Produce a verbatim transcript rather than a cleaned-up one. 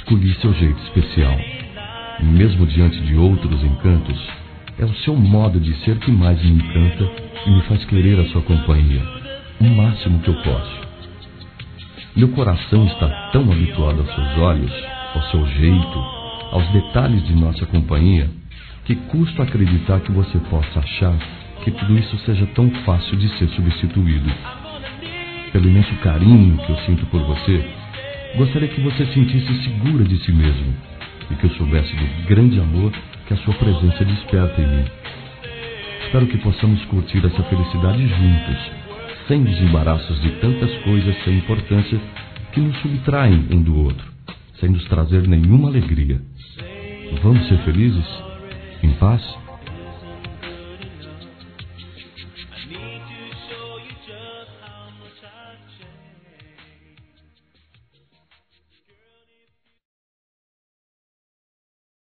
Escolhi seu jeito especial. Mesmo diante de outros encantos, é o seu modo de ser que mais me encanta e me faz querer a sua companhia, o máximo que eu posso. Meu coração está tão habituado aos seus olhos, ao seu jeito, aos detalhes de nossa companhia, que custa acreditar que você possa achar que tudo isso seja tão fácil de ser substituído. Pelo imenso carinho que eu sinto por você, gostaria que você sentisse segura de si mesmo e que eu soubesse do grande amor que a sua presença desperta em mim. Espero que possamos curtir essa felicidade juntos, sem os embaraços de tantas coisas sem importância que nos subtraem um do outro, sem nos trazer nenhuma alegria. Vamos ser felizes? Em paz? I need to show you just how